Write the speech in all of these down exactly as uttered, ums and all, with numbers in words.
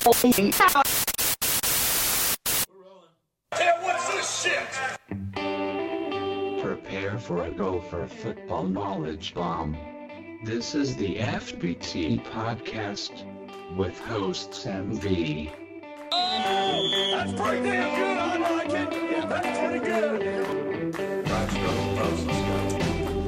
Hey, what's this shit? Prepare for a Gopher football knowledge bomb. This is the F B T podcast with hosts M V. Oh, that's pretty damn good. I like it. Yeah, that's pretty good. Let's go. Let's go.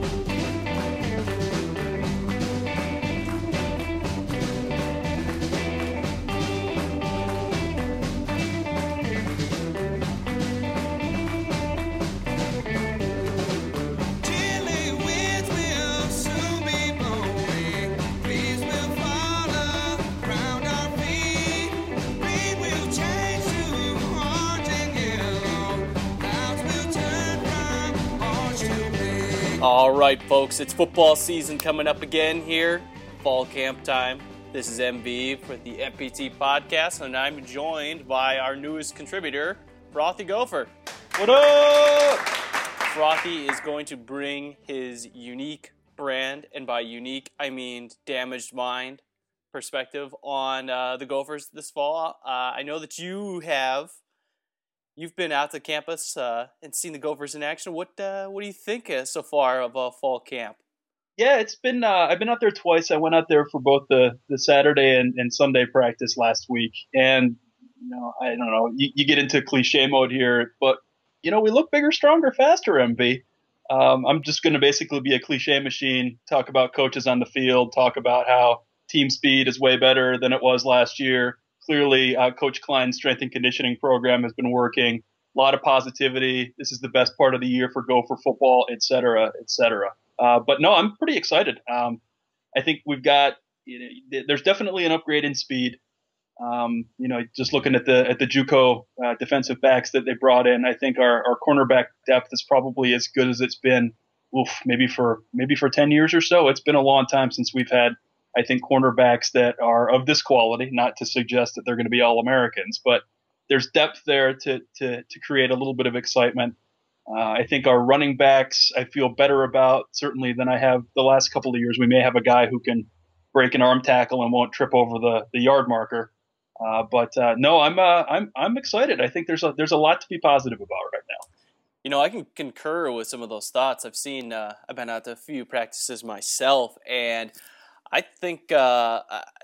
All right, folks, it's football season coming up again here, fall camp time. This is M V for the F B T podcast, and I'm joined by our newest contributor, Frothy Gopher. What up? Frothy is going to bring his unique brand, and by unique, I mean damaged mind perspective on uh, the Gophers this fall. Uh, I know that you have. You've been out to campus uh, and seen the Gophers in action. What uh, what do you think uh, so far of uh, fall camp? Yeah, it's been. Uh, I've been out there twice. I went out there for both the, the Saturday and, and Sunday practice last week, and you know, I don't know. You, you get into cliche mode here, but you know, we look bigger, stronger, faster. M V. Um, I'm just going to basically be a cliche machine. Talk about coaches on the field. Talk about how team speed is way better than it was last year. Clearly, uh, Coach Klein's strength and conditioning program has been working. A lot of positivity. This is the best part of the year for Gopher football, et cetera, et cetera. Uh, but no, I'm pretty excited. Um, I think we've got, you know, there's definitely an upgrade in speed. Um, you know, just looking at the at the JUCO uh, defensive backs that they brought in, I think our, our cornerback depth is probably as good as it's been. Oof, maybe for maybe for ten years or so. It's been a long time since we've had, I think, cornerbacks that are of this quality, not to suggest that they're going to be all Americans, but there's depth there to, to, to create a little bit of excitement. Uh, I think our running backs, I feel better about certainly than I have the last couple of years. We may have a guy who can break an arm tackle and won't trip over the, the yard marker. Uh, but uh, no, I'm, uh, I'm, I'm excited. I think there's a, there's a lot to be positive about right now. You know, I can concur with some of those thoughts. I've seen, uh, I've been out to a few practices myself, and I think uh,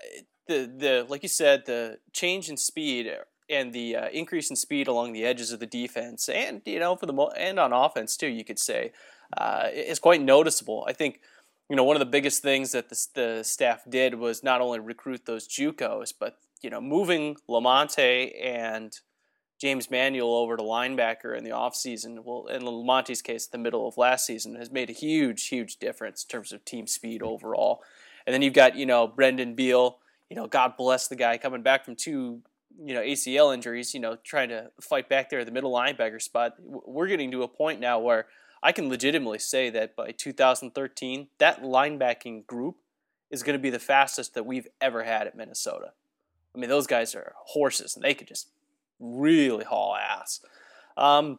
the the like you said, the change in speed and the uh, increase in speed along the edges of the defense, and you know for the mo- and on offense too, you could say, uh, is quite noticeable. I think you know one of the biggest things that the, the staff did was not only recruit those JUCOs, but you know moving Lamonte and James Manuel over to linebacker in the offseason. Well, in Lamonte's case, the middle of last season has made a huge, huge difference in terms of team speed overall. And then you've got, you know, Brendan Beal, you know, God bless the guy, coming back from two, you know, A C L injuries, you know, trying to fight back there at the middle linebacker spot. We're getting to a point now where I can legitimately say that by two thousand thirteen, that linebacking group is going to be the fastest that we've ever had at Minnesota. I mean, those guys are horses, and they could just really haul ass. Um,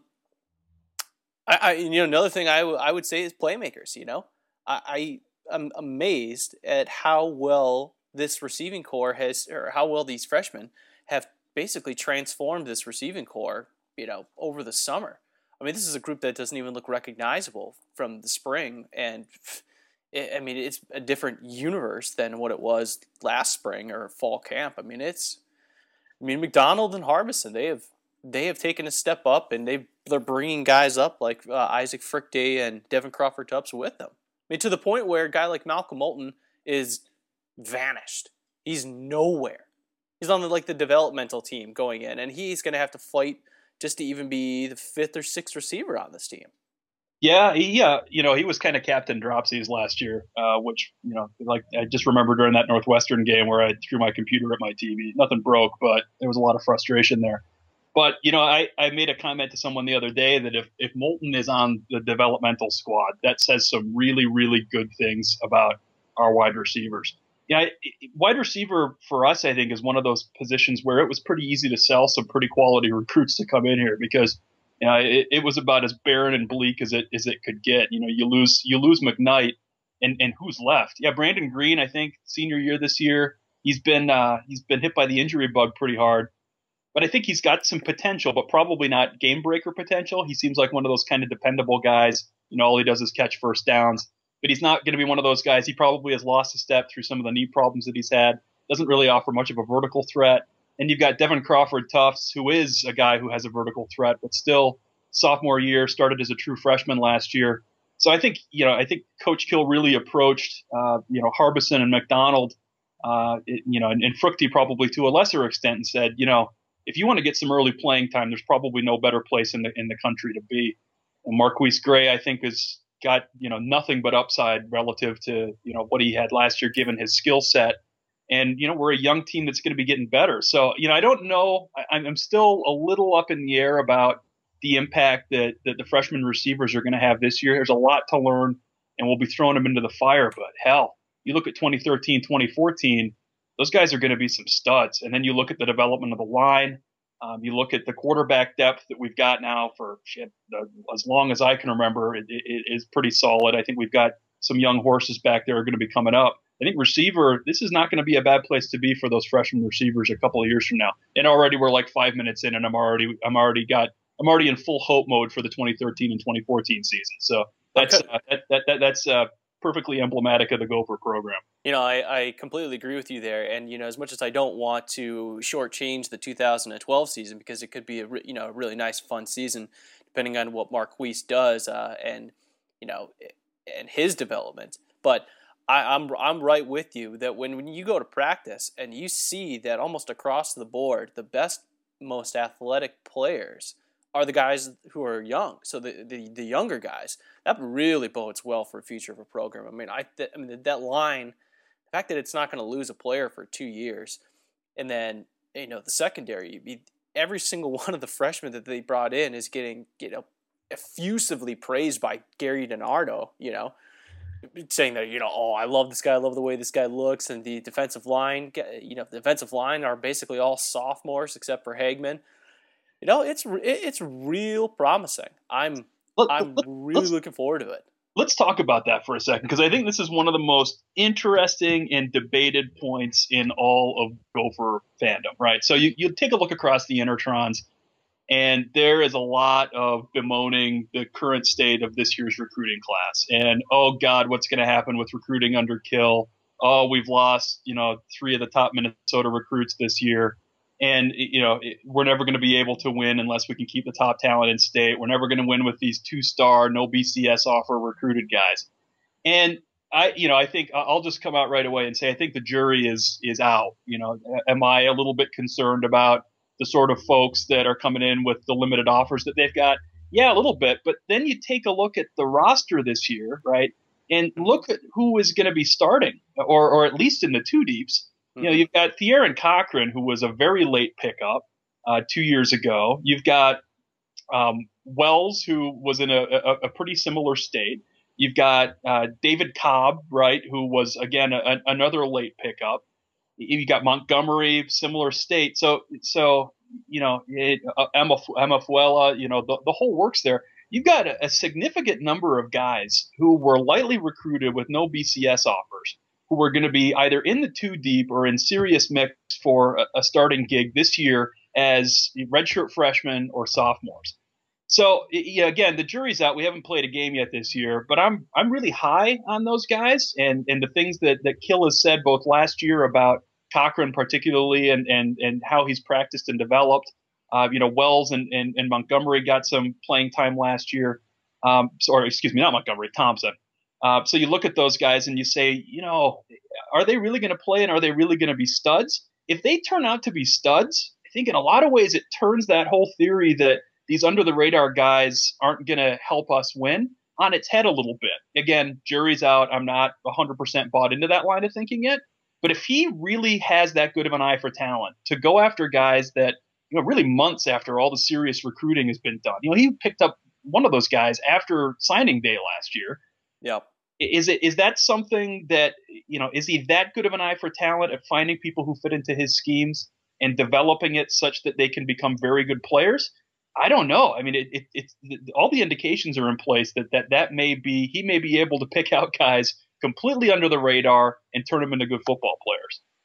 I, I you know, another thing I, w- I would say is playmakers, you know. I... I I'm amazed at how well this receiving core has, or how well these freshmen have basically transformed this receiving core, you know, over the summer. I mean, this is a group that doesn't even look recognizable from the spring, and it, I mean, it's a different universe than what it was last spring or fall camp. I mean, it's, I mean, McDonald and Harbison, they have they have taken a step up, and they they're bringing guys up like uh, Isaac Frickday and Devin Crawford-Tubbs with them. I mean, to the point where a guy like Malcolm Moulton is vanished. He's nowhere. He's on the, like the developmental team going in, and he's going to have to fight just to even be the fifth or sixth receiver on this team. Yeah, he, yeah, you know, he was kind of captain dropsies last year, uh, which, you know, like I just remember during that Northwestern game where I threw my computer at my T V. Nothing broke, but there was a lot of frustration there. But, you know, I, I made a comment to someone the other day that if, if Moulton is on the developmental squad, that says some really, really good things about our wide receivers. Yeah, wide receiver for us, I think, is one of those positions where it was pretty easy to sell some pretty quality recruits to come in here because you know, it, it was about as barren and bleak as it as it could get. You know, you lose you lose McKnight, and, and who's left? Yeah, Brandon Green, I think, senior year this year. he's been uh, he's been hit by the injury bug pretty hard. But I think he's got some potential, but probably not game breaker potential. He seems like one of those kind of dependable guys. You know, all he does is catch first downs. But he's not going to be one of those guys. He probably has lost a step through some of the knee problems that he's had. Doesn't really offer much of a vertical threat. And you've got Devin Crawford Tufts, who is a guy who has a vertical threat, but still sophomore year, started as a true freshman last year. So I think, you know, I think Coach Kill really approached, uh, you know, Harbison and McDonald, uh, it, you know, and, and Fruchty probably to a lesser extent, and said, you know, if you want to get some early playing time, there's probably no better place in the in the country to be. And Marquise Gray, I think, has got, you know, nothing but upside relative to, you know, what he had last year, given his skill set. And, you know, we're a young team that's going to be getting better. So, you know, I don't know. I, I'm still a little up in the air about the impact that, that the freshman receivers are going to have this year. There's a lot to learn, and we'll be throwing them into the fire. But hell, you look at twenty thirteen, twenty fourteen, those guys are going to be some studs. And then you look at the development of the line. Um, you look at the quarterback depth that we've got now for shit, the, as long as I can remember, it, it, it is pretty solid. I think we've got some young horses back there are going to be coming up. I think receiver, this is not going to be a bad place to be for those freshman receivers a couple of years from now. And already we're like five minutes in, and I'm already, I'm already got, I'm already in full hope mode for the twenty thirteen and twenty fourteen season. So that's uh, that, that, that that's uh, perfectly emblematic of the Gopher program. You know, I, I completely agree with you there. And, you know, as much as I don't want to shortchange the two thousand twelve season, because it could be a, you know, a really nice, fun season, depending on what Marquise does uh, and, you know, and his development. But I, I'm I'm right with you that when, when you go to practice and you see that almost across the board, the best, most athletic players are the guys who are young. So the, the, the younger guys, that really bodes well for the future of a program. I mean, I, th- I mean that line, the fact that it's not going to lose a player for two years, and then, you know, the secondary, every single one of the freshmen that they brought in is getting, you know, effusively praised by Gary DiNardo, you know, saying that, you know, oh, I love this guy, I love the way this guy looks, and the defensive line, you know, the defensive line are basically all sophomores except for Hagman. You know, it's it's real promising. I'm Let, I'm let, really looking forward to it. Let's talk about that for a second, because I think this is one of the most interesting and debated points in all of Gopher fandom, right? So you, you take a look across the Intertrons, and there is a lot of bemoaning the current state of this year's recruiting class. And, oh, God, what's going to happen with recruiting under Kill? Oh, we've lost, you know, three of the top Minnesota recruits this year. And, you know, we're never going to be able to win unless we can keep the top talent in state. We're never going to win with these two-star, no B C S offer recruited guys. And I, you know, I think I'll just come out right away and say I think the jury is is out. You know, am I a little bit concerned about the sort of folks that are coming in with the limited offers that they've got? Yeah, a little bit. But then you take a look at the roster this year, right, and look at who is going to be starting, or or at least in the two deeps. You know, you've got Theron Cochran, who was a very late pickup uh, two years ago. You've got um, Wells, who was in a, a, a pretty similar state. You've got uh, David Cobb, right, who was, again, a, another late pickup. You've got Montgomery, similar state. So, so you know, it, uh, Emma, Emma Fuella, you know, the, the whole works there. You've got a, a significant number of guys who were lightly recruited with no B C S offers, who are going to be either in the two deep or in serious mix for a, a starting gig this year as redshirt freshmen or sophomores. So, yeah, again, the jury's out. We haven't played a game yet this year, but I'm I'm really high on those guys, and, and the things that, that Kill has said both last year about Cochran particularly, and and, and how he's practiced and developed. Uh, you know, Wells and, and, and Montgomery got some playing time last year. Um, so, or excuse me, not Montgomery, Thompson. Uh, so you look at those guys and you say, you know, are they really going to play, and are they really going to be studs? If they turn out to be studs, I think in a lot of ways it turns that whole theory that these under-the-radar guys aren't going to help us win on its head a little bit. Again, jury's out. I'm not one hundred percent bought into that line of thinking yet. But if he really has that good of an eye for talent to go after guys that, you know, really months after all the serious recruiting has been done, you know, he picked up one of those guys after signing day last year. Yeah. Is it is that something that, you know, is he that good of an eye for talent at finding people who fit into his schemes and developing it such that they can become very good players? I don't know. I mean, it, it, it's all the indications are in place that, that that may be, he may be able to pick out guys completely under the radar and turn them into good football players.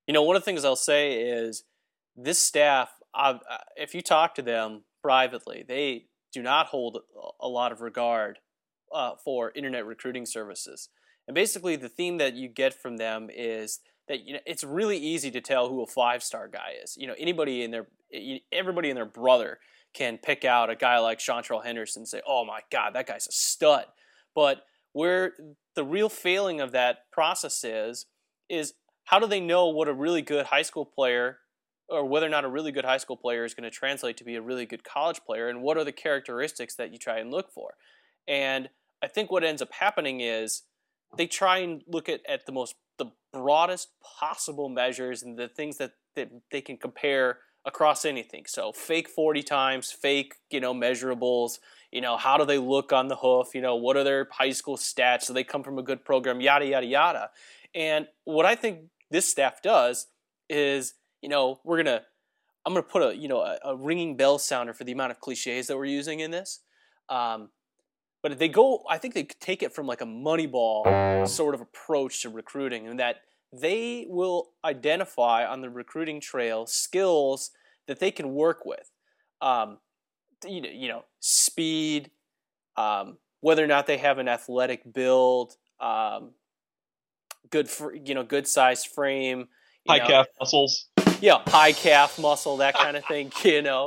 You know, one of the things I'll say is this staff, uh, if you talk to them privately, they do not hold a lot of regard uh, for internet recruiting services. And basically the theme that you get from them is that, you know, it's really easy to tell who a five-star guy is. You know, anybody in their, everybody and their brother can pick out a guy like Chantrell Henderson and say, oh my God, that guy's a stud. But where the real failing of that process is, is how do they know what a really good high school player, or whether or not a really good high school player is going to translate to be a really good college player, and what are the characteristics that you try and look for? And I think what ends up happening is they try and look at, at the most, the broadest possible measures and the things that, that they can compare across anything. So fake forty times, fake, you know, measurables, you know, how do they look on the hoof, you know, what are their high school stats, do they come from a good program, yada, yada, yada. And what I think this staff does is, you know, we're going to, I'm going to put a, you know, a, a ringing bell sounder for the amount of cliches that we're using in this. Um, but they go, I think they take it from like a Moneyball sort of approach to recruiting, and that they will identify on the recruiting trail skills that they can work with. Um, you know, you know, speed, um, whether or not they have an athletic build, um, good, for, you know, good sized frame, high know, calf muscles. Yeah, high calf muscle, that kind of thing. You know,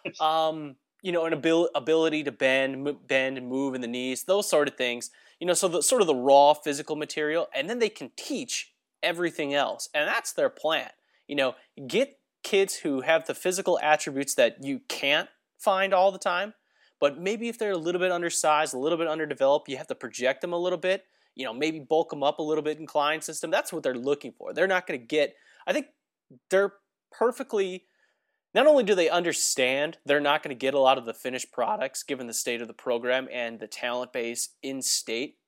um, you know, an abil- ability to bend, m- bend and move in the knees, those sort of things. You know, so the sort of the raw physical material, and then they can teach everything else, and that's their plan. You know, get kids who have the physical attributes that you can't find all the time, but maybe if they're a little bit undersized, a little bit underdeveloped, you have to project them a little bit. You know, maybe bulk them up a little bit in Klein system. That's what they're looking for. They're not going to get, I think they're perfectly, not only do they understand they're not going to get a lot of the finished products given the state of the program and the talent base in state,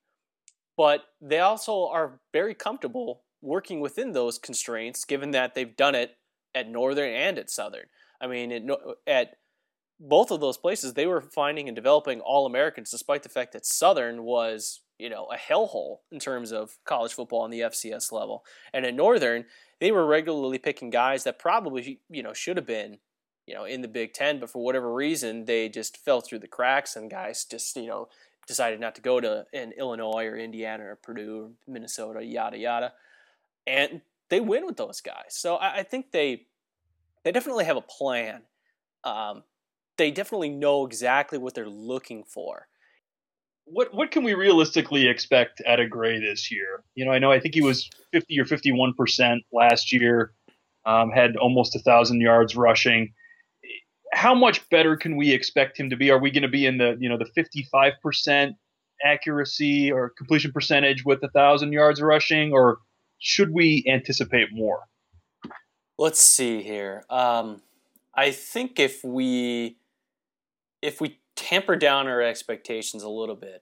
but they also are very comfortable working within those constraints given that they've done it at Northern and at Southern. I mean, it, at both of those places, they were finding and developing All-Americans despite the fact that Southern was, you know, a hellhole in terms of college football on the F C S level. And at Northern, they were regularly picking guys that probably, you know, should have been, you know, in the Big Ten, but for whatever reason, they just fell through the cracks, and guys just, you know, decided not to go to in Illinois or Indiana or Purdue or Minnesota, yada, yada. And they win with those guys. So I, I think they they definitely have a plan. Um, they definitely know exactly what they're looking for. What what can we realistically expect out of Gray this year? You know, I know I think he was fifty or fifty-one percent last year, um, had almost a thousand yards rushing. How much better can we expect him to be? Are we going to be in the, you know, the fifty-five percent accuracy or completion percentage with a thousand yards rushing, or should we anticipate more? Let's see here. Um, I think if we if we tamper down our expectations a little bit,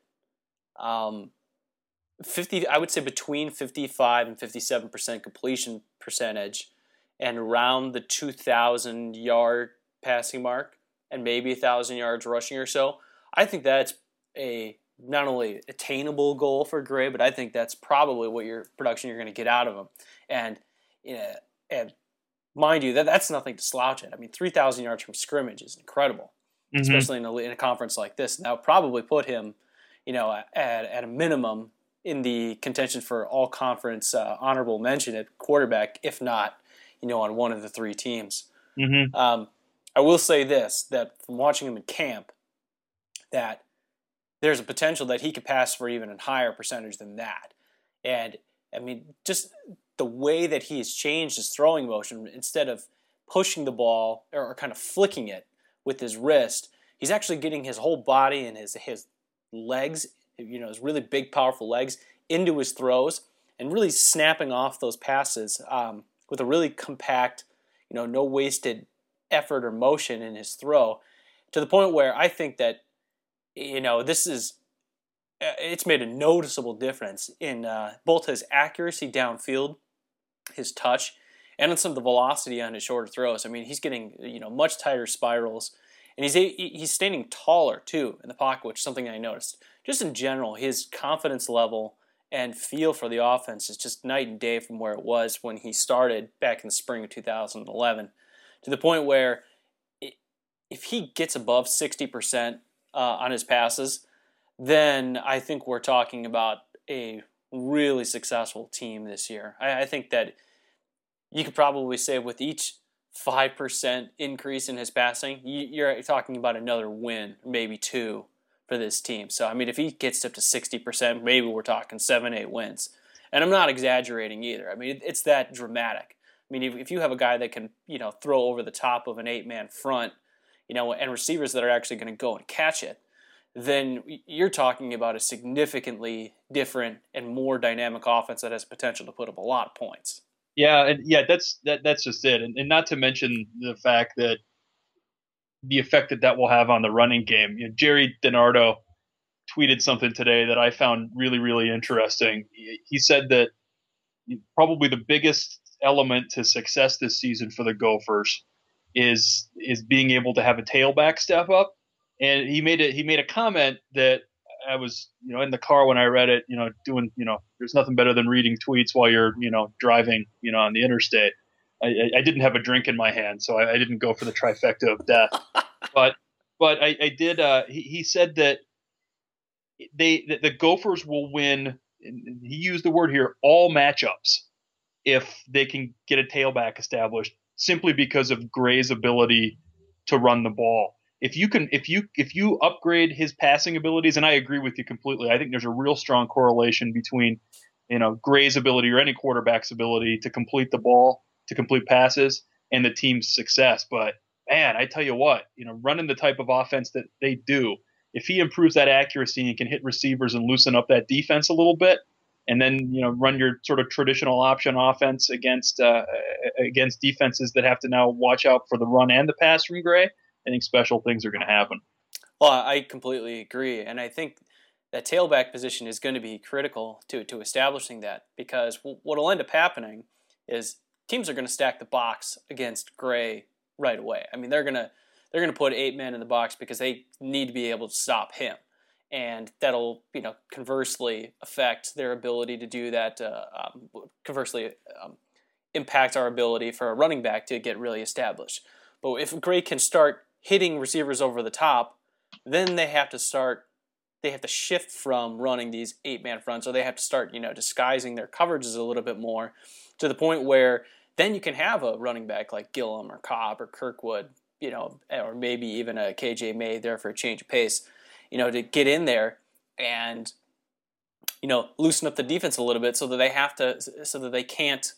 um, fifty, I would say between fifty-five and fifty-seven percent completion percentage, and around the two thousand yard passing mark, and maybe a thousand yards rushing or so. I think that's a not only attainable goal for Gray, but I think that's probably what your production you're going to get out of him. And you know, and mind you, that that's nothing to slouch at. I mean, three thousand yards from scrimmage is incredible, mm-hmm. especially in a, in a conference like this. And that would probably put him, you know, at at a minimum in the contention for all conference uh, honorable mention at quarterback, if not, you know, on one of the three teams. Mm-hmm. Um, I will say this, that from watching him in camp, that there's a potential that he could pass for even a higher percentage than that. And, I mean, just the way that he has changed his throwing motion, instead of pushing the ball or, or kind of flicking it with his wrist, he's actually getting his whole body and his his legs, you know, his really big, powerful legs, into his throws and really snapping off those passes um, with a really compact, you know, no wasted effort or motion in his throw, to the point where I think that, you know, this is, it's made a noticeable difference in uh, both his accuracy downfield, his touch, and in some of the velocity on his shorter throws. I mean, he's getting, you know, much tighter spirals, and he's he's standing taller too in the pocket, which is something I noticed. Just in general, his confidence level and feel for the offense is just night and day from where it was when he started back in the spring of two thousand eleven, to the point where it, if he gets above sixty percent uh, on his passes, then I think we're talking about a really successful team this year. I, I think that you could probably say with each five percent increase in his passing, you, you're talking about another win, maybe two, for this team. So, I mean, if he gets up to sixty percent, maybe we're talking seven, eight wins. And I'm not exaggerating either. I mean, it's that dramatic. I mean, if, if you have a guy that can, you know, throw over the top of an eight-man front, you know, and receivers that are actually going to go and catch it, then you're talking about a significantly different and more dynamic offense that has potential to put up a lot of points. Yeah, and yeah, that's that, that's just it. And, and not to mention the fact that the effect that that will have on the running game. You know, Jerry DiNardo tweeted something today that I found really, really interesting. He said that probably the biggest element to success this season for the Gophers is is being able to have a tailback step up. And he made it. He made a comment that I was, you know, in the car when I read it. You know, doing, you know, there's nothing better than reading tweets while you're, you know, driving, you know, on the interstate. I, I didn't have a drink in my hand, so I, I didn't go for the trifecta of death. but but I, I did. Uh, he, he said that they that the Gophers will win. And he used the word here, all matchups, if they can get a tailback established, simply because of Gray's ability to run the ball. If you can, if you if you upgrade his passing abilities, and I agree with you completely, I think there's a real strong correlation between, you know, Gray's ability or any quarterback's ability to complete the ball, to complete passes, and the team's success. But man, I tell you what, you know, running the type of offense that they do, if he improves that accuracy and can hit receivers and loosen up that defense a little bit, and then, you know, run your sort of traditional option offense against uh, against defenses that have to now watch out for the run and the pass from Gray, I think special things are going to happen. Well, I completely agree, and I think that tailback position is going to be critical to to establishing that, because what will end up happening is teams are going to stack the box against Gray right away. I mean, they're gonna they're gonna put eight men in the box because they need to be able to stop him, and that'll, you know, conversely affect their ability to do that. Uh, um, conversely, um, impact our ability for a running back to get really established. But if Gray can start hitting receivers over the top, then they have to start. They have to shift from running these eight-man fronts, or they have to start, you know, disguising their coverages a little bit more, to the point where then you can have a running back like Gillum or Cobb or Kirkwood, you know, or maybe even a K J May there for a change of pace, you know, to get in there and, you know, loosen up the defense a little bit, so that they have to, so that they can't,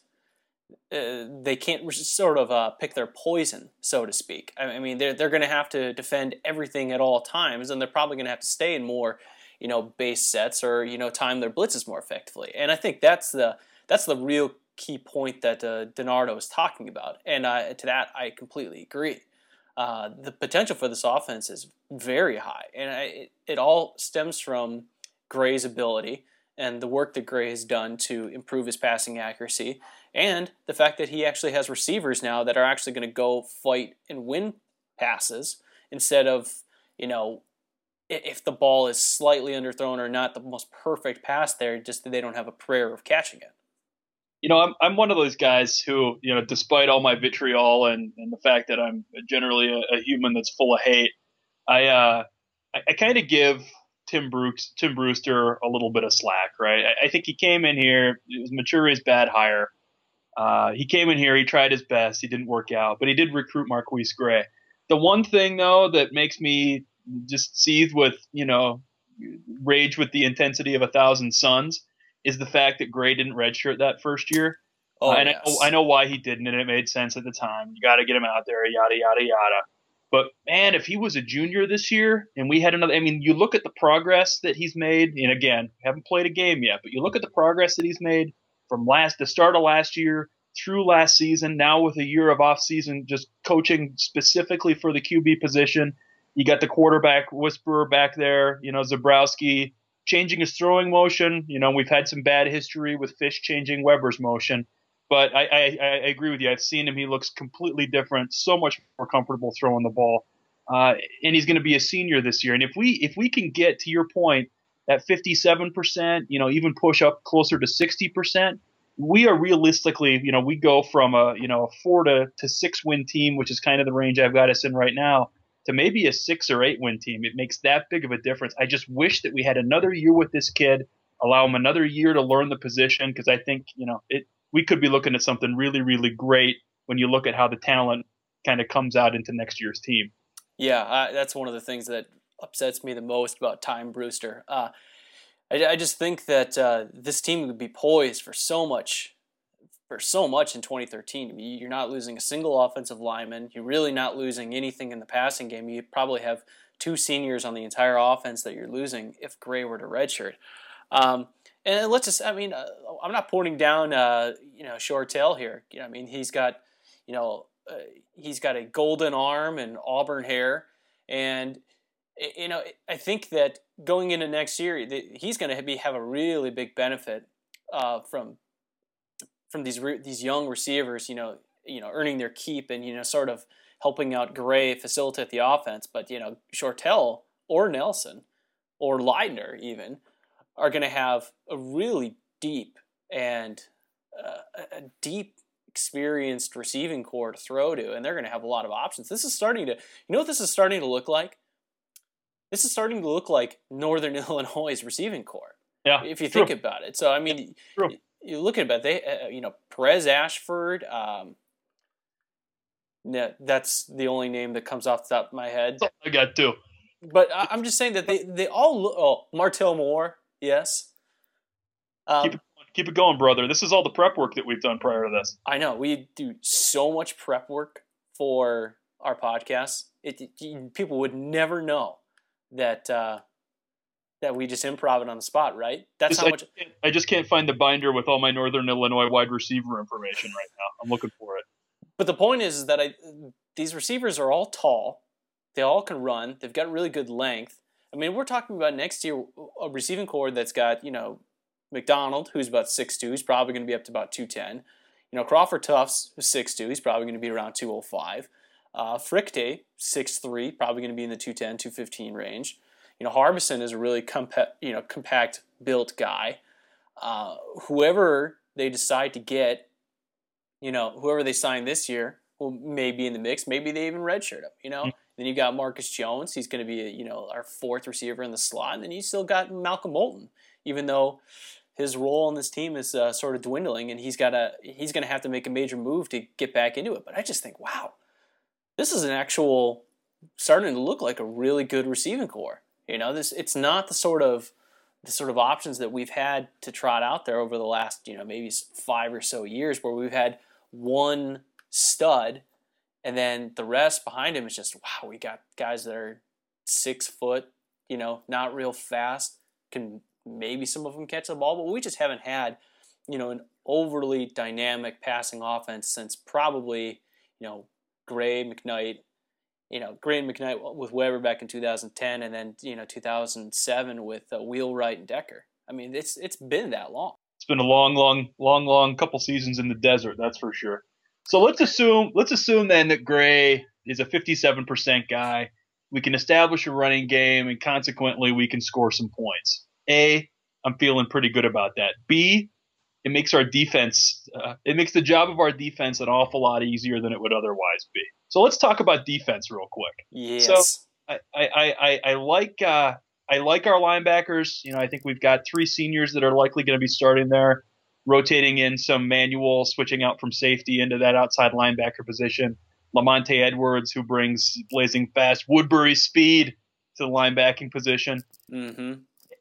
uh, they can't sort of uh, pick their poison, so to speak. I mean, they're they're going to have to defend everything at all times, and they're probably going to have to stay in more, you know, base sets, or, you know, time their blitzes more effectively. And I think that's the that's the real key point that uh, DiNardo is talking about, and uh, to that I completely agree. Uh, the potential for this offense is very high, and I, it, it all stems from Gray's ability and the work that Gray has done to improve his passing accuracy, and the fact that he actually has receivers now that are actually going to go fight and win passes, instead of, you know, if the ball is slightly underthrown or not the most perfect pass there, just that they don't have a prayer of catching it. You know, I'm I'm one of those guys who, you know, despite all my vitriol and, and the fact that I'm generally a, a human that's full of hate, I uh, I, I kind of give Tim Brooks, Tim Brewster a little bit of slack, right? I, I think he came in here, it was Maturi's bad hire. Uh, he came in here, he tried his best, he didn't work out, but he did recruit Marquise Gray. The one thing, though, that makes me just seethe with, you know, rage with the intensity of a thousand suns is the fact that Gray didn't redshirt that first year. Oh, uh, and yes. I, I know why he didn't, and it made sense at the time. You got to get him out there, yada, yada, yada. But, man, if he was a junior this year and we had another – I mean, you look at the progress that he's made, and, again, haven't played a game yet, but you look at the progress that he's made from last the start of last year through last season, now with a year of off-season just coaching specifically for the Q B position. You got the quarterback whisperer back there, you know, Zabrowski, changing his throwing motion. You know, we've had some bad history with Fish changing Weber's motion. But I, I, I agree with you. I've seen him. He looks completely different, so much more comfortable throwing the ball. Uh, and he's going to be a senior this year. And if we if we can get, to your point, at fifty-seven percent, you know, even push up closer to sixty percent, we are realistically, you know, we go from a, you know, a four to, to six win team, which is kind of the range I've got us in right now, to maybe a six or eight win team. It makes that big of a difference. I just wish that we had another year with this kid, allow him another year to learn the position, because I think, you know, it we could be looking at something really, really great when you look at how the talent kind of comes out into next year's team. Yeah, uh, that's one of the things that upsets me the most about Time Brewster. Uh, I, I just think that uh, this team would be poised for so much, for so much in twenty thirteen. I mean, you're not losing a single offensive lineman. You're really not losing anything in the passing game. You probably have two seniors on the entire offense that you're losing if Gray were to redshirt. Um, and let's just, I mean, uh, I'm not pointing down, uh, you know, Shortell here. You know, I mean, he's got, you know, uh, he's got a golden arm and auburn hair, and you know, I think that going into next year, he's going to be have a really big benefit uh, from from these re- these young receivers. You know, you know, earning their keep and you know, sort of helping out Gray facilitate the offense. But you know, Shortell or Nelson or Leidner even are going to have a really deep and uh, a deep experienced receiving core to throw to, and they're going to have a lot of options. This is starting to, you know what this is starting to look like? This is starting to look like Northern Illinois' receiving core. Yeah, if you true. think about it. So I mean, True. you look at it, they, uh, you know, Perez Ashford. Um, yeah, that's the only name that comes off the top of my head. That's all I got too. But I, I'm just saying that they they all look. Oh, Martell Moore, yes. Um, Keep it, keep it going, brother. This is all the prep work that we've done prior to this. I know we do so much prep work for our podcast. It, it people would never know that uh, that we just improv it on the spot, right? That's Just, how I, much. can't- I just can't find the binder with all my Northern Illinois wide receiver information right now. I'm looking for it. But the point is, is that I these receivers are all tall. They all can run. They've got really good length. I mean, we're talking about next year a receiving core that's got, you know, McDonald, who's about six two. He's probably going to be up to about two ten. You know, Crawford Tufts, who's six two. He's probably going to be around two oh five. Uh, Frichte, six three, probably going to be in the two ten, two fifteen range. You know, Harbison is a really compa- you know, compact built guy. Uh, whoever they decide to get, you know, whoever they sign this year will may be in the mix. Maybe they even redshirt him, you know. Mm-hmm. Then you got Marcus Jones. He's going to be, a, you know, our fourth receiver in the slot. And then you still got Malcolm Moulton, even though his role on this team is uh, sort of dwindling, and he's got a he's going to have to make a major move to get back into it. But I just think, wow, this is an actual starting to look like a really good receiving core. You know, this it's not the sort of the sort of options that we've had to trot out there over the last, you know, maybe five or so years, where we've had one stud, and then the rest behind him is just, wow, we got guys that are six foot, you know, not real fast, can maybe some of them catch the ball, but we just haven't had, you know, an overly dynamic passing offense since probably, you know, Gray, McKnight, you know, Gray and McKnight with Weber back in two thousand ten, and then, you know, two thousand seven with uh, Wheelwright and Decker. I mean, it's it's been that long. It's been a long, long, long, long couple seasons in the desert, that's for sure. So let's assume let's assume then that Gray is a fifty-seven percent guy. We can establish a running game, and consequently we can score some points. A, I'm feeling pretty good about that. B, it makes our defense, uh, it makes the job of our defense an awful lot easier than it would otherwise be. So let's talk about defense real quick. Yes. So I I, I, I like uh, I like our linebackers. You know, I think we've got three seniors that are likely going to be starting there, rotating in some manual, switching out from safety into that outside linebacker position. Lamonte Edwards, who brings blazing fast Woodbury speed to the linebacking position. Mm-hmm.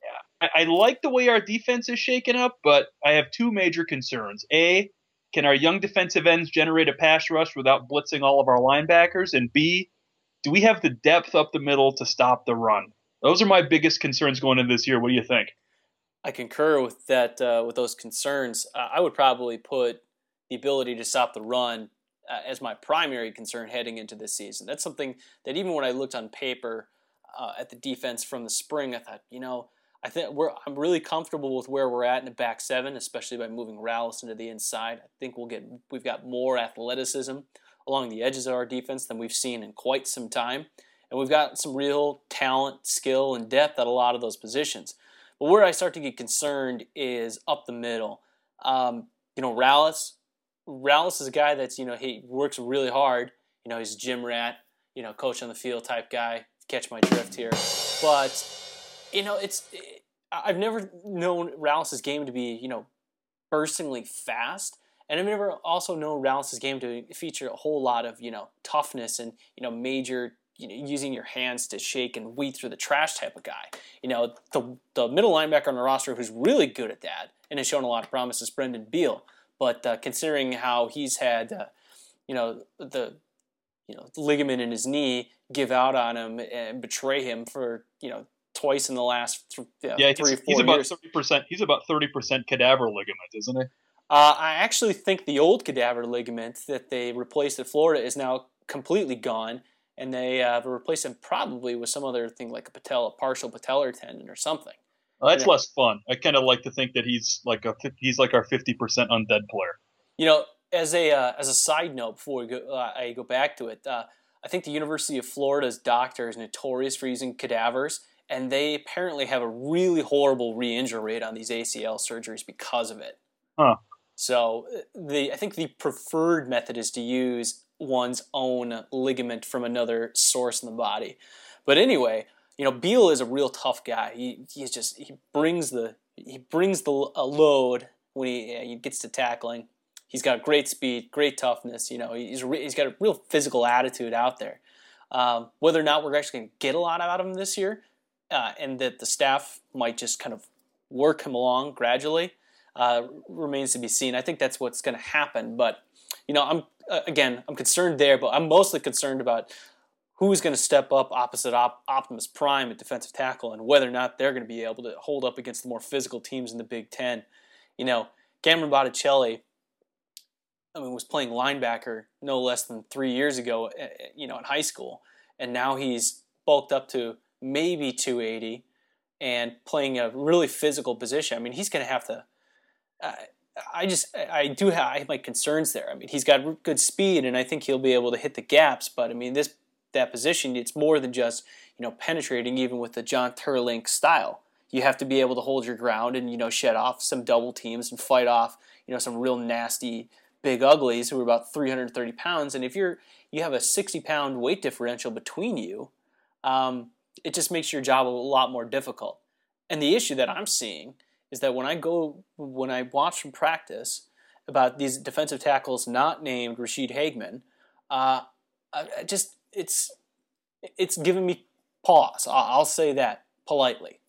I, I like the way our defense is shaken up, but I have two major concerns. A, can our young defensive ends generate a pass rush without blitzing all of our linebackers? And B, do we have the depth up the middle to stop the run? Those are my biggest concerns going into this year. What do you think? I concur with that. Uh, with those concerns, uh, I would probably put the ability to stop the run uh, as my primary concern heading into this season. That's something that even when I looked on paper uh, at the defense from the spring, I thought, you know, I think we're I'm really comfortable with where we're at in the back seven, especially by moving Rallis into the inside. I think we'll get we've got more athleticism along the edges of our defense than we've seen in quite some time, and we've got some real talent, skill, and depth at a lot of those positions. But where I start to get concerned is up the middle. Um, you know, Rallis, Rallis is a guy that's, you know, he works really hard. You know, he's a gym rat, you know, coach on the field type guy. Catch my drift here. But, you know, it's it, I've never known Rallis' game to be, you know, burstingly fast. And I've never also known Rallis' game to feature a whole lot of, you know, toughness and, you know, major, you know, using your hands to shake and weed through the trash type of guy. You know, the the middle linebacker on the roster who's really good at that and has shown a lot of promise is Brendan Beal. But uh, considering how he's had, uh, you know, the you know ligament in his knee give out on him and betray him for, you know, twice in the last th- uh, yeah, three, he's, four he's about years. thirty percent. He's about thirty percent cadaver ligament, isn't he? Uh, I actually think the old cadaver ligament that they replaced at Florida is now completely gone, and they uh, replaced him probably with some other thing like a patella, partial patellar tendon or something. Well, that's you know, less fun. I kind of like to think that he's like a he's like our fifty percent undead player. You know, as a uh, as a side note before we go, uh, I go back to it, uh, I think the University of Florida's doctor is notorious for using cadavers, and they apparently have a really horrible re-injury rate on these A C L surgeries because of it. Huh. So the I think the preferred method is to use one's own ligament from another source in the body. But anyway, you know, Beal is a real tough guy. He he's just he brings the he brings the a load when he, he gets to tackling. He's got great speed, great toughness. You know, he's re, he's got a real physical attitude out there. Um, whether or not we're actually going to get a lot out of him this year, uh, and that the staff might just kind of work him along gradually, uh, remains to be seen. I think that's what's going to happen. But you know, I'm uh, again, I'm concerned there, but I'm mostly concerned about who's going to step up opposite Op- Optimus Prime at defensive tackle, and whether or not they're going to be able to hold up against the more physical teams in the Big Ten. You know, Cameron Botticelli, I mean, was playing linebacker no less than three years ago, you know, in high school, and now he's bulked up to maybe two eighty and playing a really physical position. I mean, he's going to have to. Uh, I just, I do have, I have my concerns there. I mean, he's got good speed, and I think he'll be able to hit the gaps. But I mean, this that position, it's more than just, you know, penetrating, even with the John Terlink style. You have to be able to hold your ground and, you know, shed off some double teams and fight off, you know, some real nasty big uglies who are about three hundred thirty pounds. And if you're you have a sixty pound weight differential between you, um, it just makes your job a lot more difficult. And the issue that I'm seeing is that when I go when I watch from practice about these defensive tackles not named Rashid Hageman, uh, I, I just it's it's giving me pause. I'll, I'll say that politely.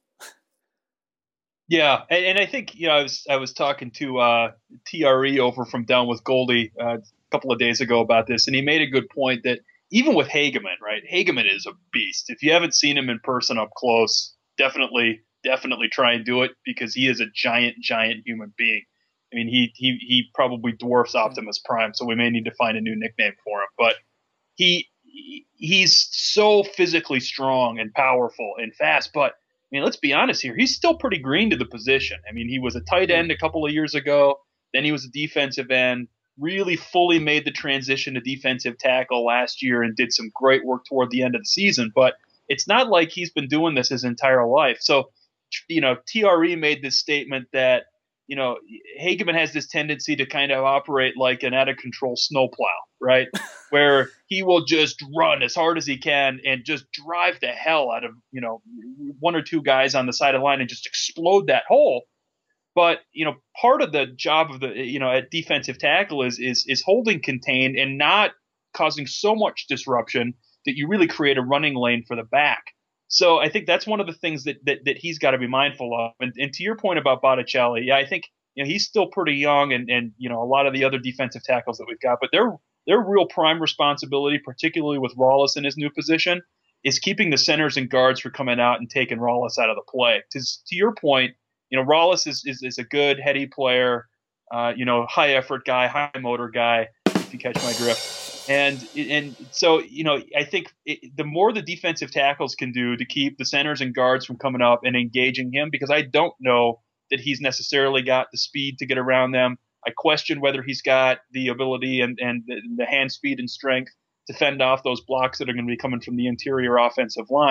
Yeah, and, and I think, you know, I was I was talking to uh, T R E over from Down with Goldie uh, a couple of days ago about this, and he made a good point that even with Hageman, right? Hageman is a beast. If you haven't seen him in person up close, definitely definitely try and do it, because he is a giant giant human being. I mean, he he he probably dwarfs Optimus Prime, so we may need to find a new nickname for him. But he he's so physically strong and powerful and fast, but I mean, let's be honest here. He's still pretty green to the position. I mean, he was a tight end a couple of years ago. Then he was a defensive end, really fully made the transition to defensive tackle last year and did some great work toward the end of the season. But it's not like he's been doing this his entire life. So, you know, T R E made this statement that, you know, Hageman has this tendency to kind of operate like an out-of-control snowplow, right? Where he will just run as hard as he can and just drive the hell out of, you know, one or two guys on the side of the line and just explode that hole. But, you know, part of the job of the, you know, at defensive tackle is is is holding contained and not causing so much disruption that you really create a running lane for the back. So I think that's one of the things that that, that he's got to be mindful of. And, and to your point about Botticelli, yeah, I think, you know, he's still pretty young, and, and you know, a lot of the other defensive tackles that we've got, but their their real prime responsibility, particularly with Rallis in his new position, is keeping the centers and guards from coming out and taking Rallis out of the play. Because to your point, you know, Rallis is is, is a good heady player, uh, you know, high effort guy, high motor guy, if you catch my drift. And and so, you know, I think it, the more the defensive tackles can do to keep the centers and guards from coming up and engaging him, because I don't know that he's necessarily got the speed to get around them. I question whether he's got the ability and, and the, the hand speed and strength to fend off those blocks that are going to be coming from the interior offensive line.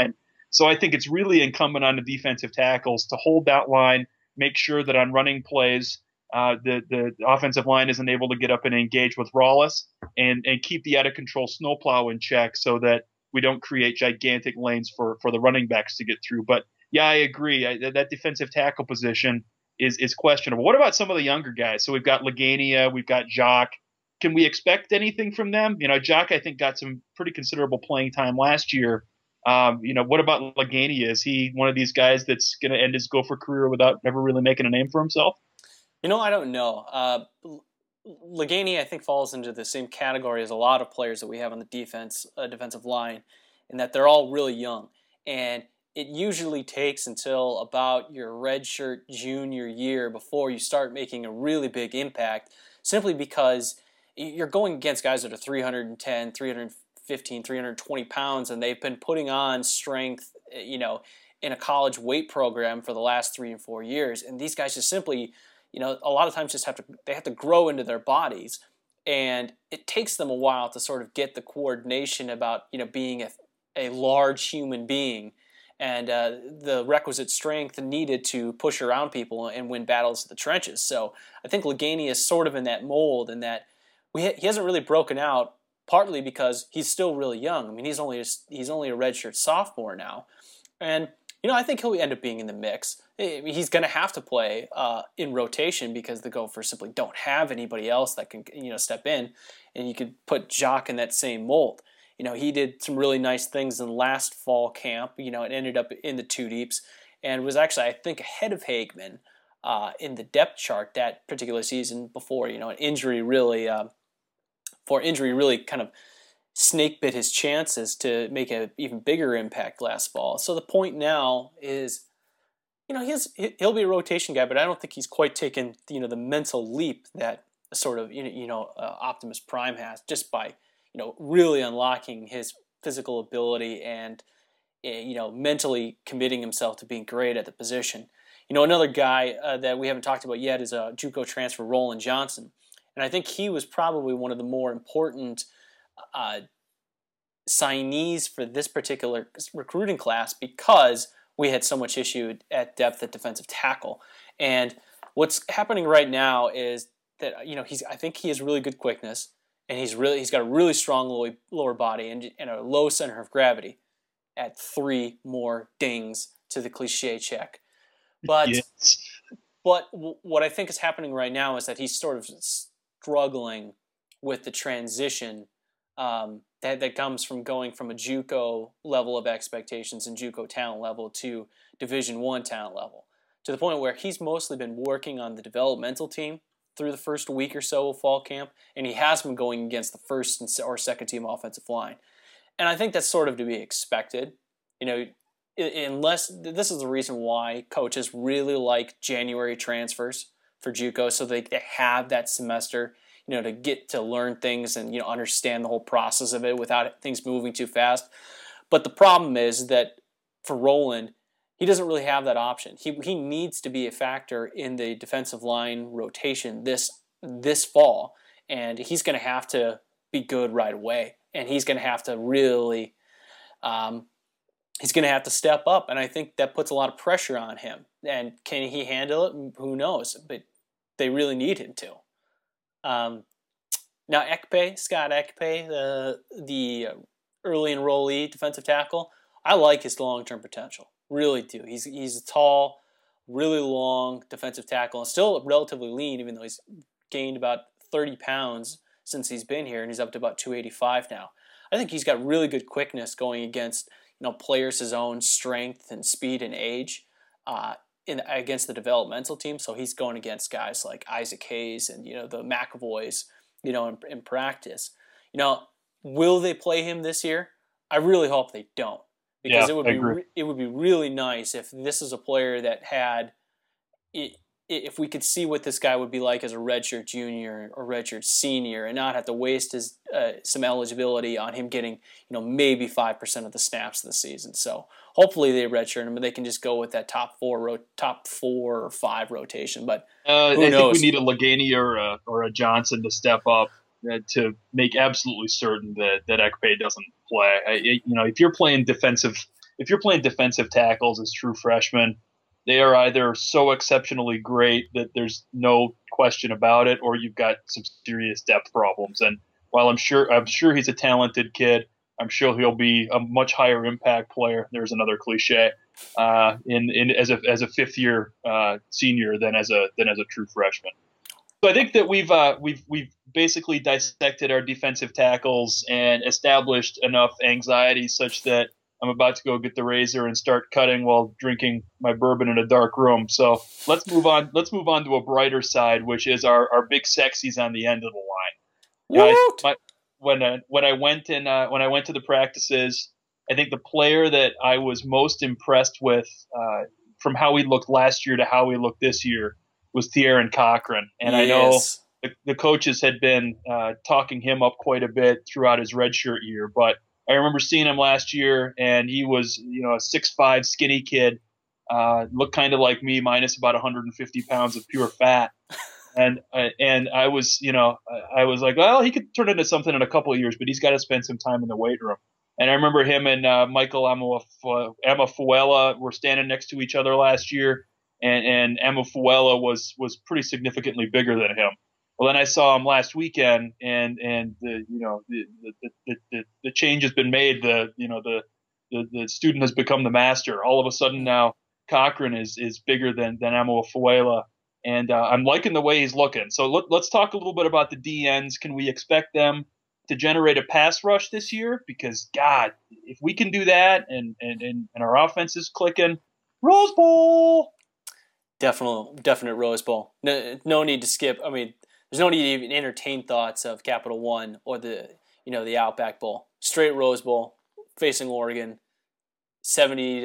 So I think it's really incumbent on the defensive tackles to hold that line, make sure that on running plays, uh, the, the offensive line isn't able to get up and engage with Rawlis, and, and keep the out-of-control snowplow in check so that we don't create gigantic lanes for, for the running backs to get through. But, yeah, I agree. I, that defensive tackle position is is questionable. What about some of the younger guys? So we've got Lagania, we've got Jock. Can we expect anything from them? You know, Jock, I think, got some pretty considerable playing time last year. Um, you know, what about Lagania? Is he one of these guys that's going to end his Gopher career without ever really making a name for himself? You know, I don't know. Uh, Lagania, I think, falls into the same category as a lot of players that we have on the defense, uh, defensive line, in that they're all really young. And it usually takes until about your redshirt junior year before you start making a really big impact, simply because you're going against guys that are three ten, three fifteen, three twenty pounds, and they've been putting on strength, you know, in a college weight program for the last three and four years. And these guys just simply, you know, a lot of times just have to, they have to grow into their bodies. And it takes them a while to sort of get the coordination about, you know, being a, a large human being and uh, the requisite strength needed to push around people and win battles in the trenches. So I think Lagania is sort of in that mold, in that we ha- he hasn't really broken out, partly because he's still really young. I mean, he's only a, he's only a redshirt sophomore now. And, you know, I think he'll end up being in the mix. I mean, he's going to have to play uh, in rotation because the Gophers simply don't have anybody else that can, you know, step in. And you could put Jock in that same mold. You know, he did some really nice things in last fall camp, you know, and ended up in the two deeps and was actually, I think, ahead of Hagman uh, in the depth chart that particular season before, you know, an injury really, uh, for injury really kind of snake bit his chances to make an even bigger impact last fall. So the point now is, you know, he's, he'll be a rotation guy, but I don't think he's quite taken, you know, the mental leap that sort of, you know, you know uh, Optimus Prime has just by, you know, really unlocking his physical ability and, you know, mentally committing himself to being great at the position. You know, another guy uh, that we haven't talked about yet is a uh, JUCO transfer, Roland Johnson. And I think he was probably one of the more important uh, signees for this particular recruiting class because we had so much issue at depth at defensive tackle. And what's happening right now is that, you know, he's I think he has really good quickness. And he's really he's got a really strong lower, lower body and, and a low center of gravity at three more dings to the cliche check. But yes. but w- what I think is happening right now is that he's sort of struggling with the transition um, that, that comes from going from a JUCO level of expectations and JUCO talent level to Division One talent level, to the point where he's mostly been working on the developmental team through the first week or so of fall camp, and he has been going against the first or second team offensive line. And I think that's sort of to be expected. You know, unless this is the reason why coaches really like January transfers for JUCO, so they, they have that semester, you know, to get to learn things and, you know, understand the whole process of it without things moving too fast. But the problem is that for Roland, he doesn't really have that option. He he needs to be a factor in the defensive line rotation this this fall, and he's going to have to be good right away. And he's going to have to really, um, he's going to have to step up. And I think that puts a lot of pressure on him. And can he handle it? Who knows? But they really need him to. Um, now Ekpe, Scott Ekpe, the the early enrollee defensive tackle, I like his long-term potential. Really do. He's he's a tall, really long defensive tackle, and still relatively lean, even though he's gained about thirty pounds since he's been here, and he's up to about two eighty-five now. I think he's got really good quickness going against, you know, players his own strength and speed and age uh, in against the developmental team. So he's going against guys like Isaac Hayes and, you know, the McAvoys, you know, in, in practice. You know, will they play him this year? I really hope they don't. Because yeah, it would I be agree. re- it would be really nice if this is a player that had, if we could see what this guy would be like as a redshirt junior or redshirt senior, and not have to waste his uh, some eligibility on him getting, you know, maybe five percent of the snaps this season. So hopefully they redshirt him, and they can just go with that top four ro- top four or five rotation. But uh, who I knows? think we need a Lagania or a, or a Johnson to step up uh, to make absolutely certain that that Ekpe doesn't play. I, you know, if you're playing defensive if you're playing defensive tackles as true freshmen, they are either so exceptionally great that there's no question about it, or you've got some serious depth problems. And while I'm sure I'm sure he's a talented kid, I'm sure he'll be a much higher impact player. There's another cliche uh, in in as a as a fifth year uh, senior than as a than as a true freshman. So I think that we've uh, we've we've basically dissected our defensive tackles and established enough anxiety such that I'm about to go get the razor and start cutting while drinking my bourbon in a dark room. So let's move on. Let's move on to a brighter side, which is our, our big sexies on the end of the line. Guys, my, when uh, when I went in uh, when I went to the practices, I think the player that I was most impressed with uh, from how he looked last year to how he looked this year was Thearon Cochran. And yes. I know the, the coaches had been uh, talking him up quite a bit throughout his redshirt year, but I remember seeing him last year, and he was, you know, a six five skinny kid, uh, looked kind of like me, minus about one hundred fifty pounds of pure fat. And uh, and I was, you know, I was like, well, he could turn into something in a couple of years, but he's got to spend some time in the weight room. And I remember him and uh, Michael Amafuela were standing next to each other last year, and, and Amafuela was was pretty significantly bigger than him. Well, then I saw him last weekend, and and the you know the the, the, the, the change has been made. The you know the, the the student has become the master. All of a sudden now, Cochran is is bigger than than Amafuela, and uh, I'm liking the way he's looking. So let, let's talk a little bit about the D Ns. Can we expect them to generate a pass rush this year? Because God, if we can do that, and and and, and our offense is clicking, Rose Bowl. Definitely, definite Rose Bowl. No, no need to skip. I mean. There's no need to even entertain thoughts of Capital One or the, you know, the Outback Bowl. Straight Rose Bowl, facing Oregon, seventy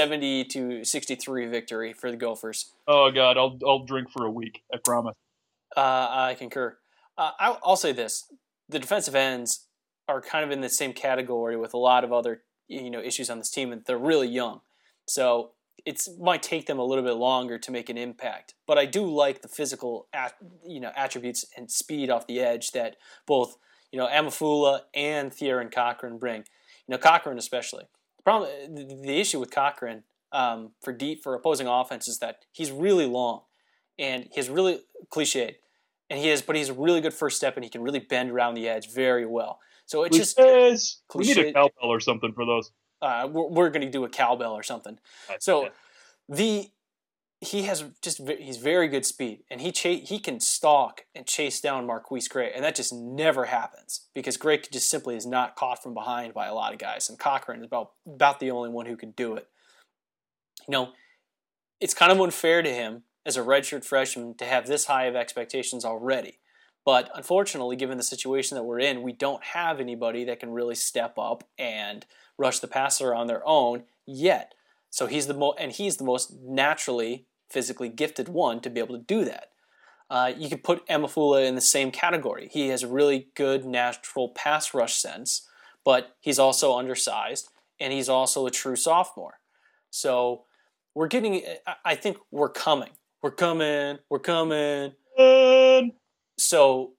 to sixty-three victory for the Gophers. Oh God, I'll I'll drink for a week. I promise. Uh, I concur. Uh, I'll, I'll say this: the defensive ends are kind of in the same category with a lot of other, you know, issues on this team, and they're really young. So it might take them a little bit longer to make an impact. But I do like the physical, you know, attributes and speed off the edge that both, you know, Amafuela and Thearon Cochran bring. You know, Cochran especially. The problem, the issue with Cochran um, for deep for opposing offense is that he's really long, and he's really cliched, and he is, but he's a really good first step, and he can really bend around the edge very well. So it just cliched. We need a cowbell or something for those. Uh, we're we're going to do a cowbell or something. That's so it. the he has just he's very good speed, and he cha- he can stalk and chase down Marquise Gray, and that just never happens because Gray just simply is not caught from behind by a lot of guys, and Cochran is about about the only one who can do it. You know, it's kind of unfair to him as a redshirt freshman to have this high of expectations already. But unfortunately, given the situation that we're in, we don't have anybody that can really step up and rush the passer on their own yet. So he's the mo- and he's the most naturally physically gifted one to be able to do that. Uh, you could put Amafuela in the same category. He has a really good natural pass rush sense, but he's also undersized, and he's also a true sophomore. So we're getting. I think we're coming. We're coming. We're coming. Um. So,